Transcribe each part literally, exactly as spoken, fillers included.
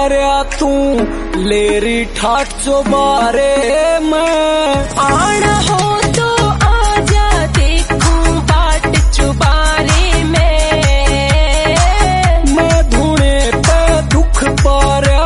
मारिया तू लेरी ठाट चो बारे में आना हो तो आजा देखूं बाट चुबारे में मैं धुने पे दुख पारिया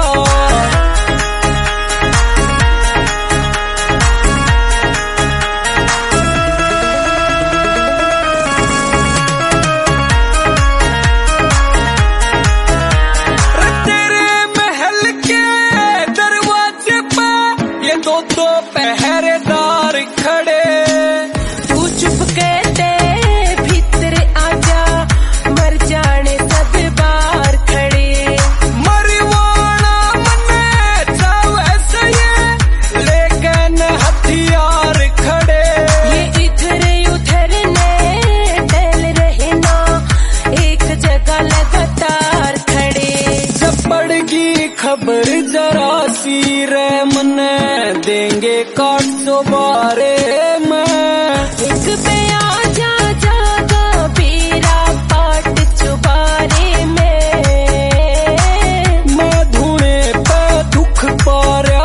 दो दो पहरेदार खड़े तू चुप कहते भीतर आजा मर जाने सब बार खड़े मरवाना मने जाओ ऐसे ये लेकिन हथियार खड़े ये इधर उधर ने टहल रहे ना एक जगह लगातार खड़े जब पड़गी खबर जरा सी रे मने देंगे काट सो बारे में एक पे आजा जागा बेरा पाट चुबारे में मैं धुने पे दुख पारिया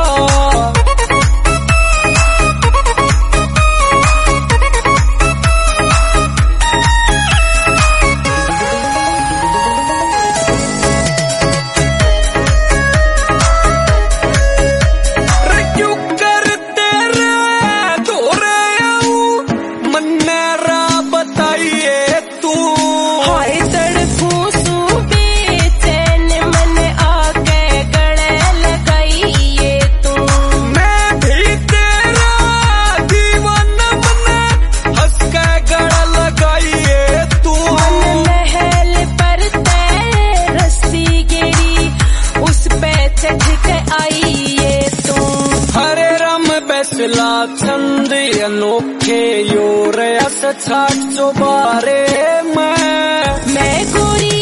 फैसला चंद अनोखे यो रया छाट चो बारे में मैं गोरी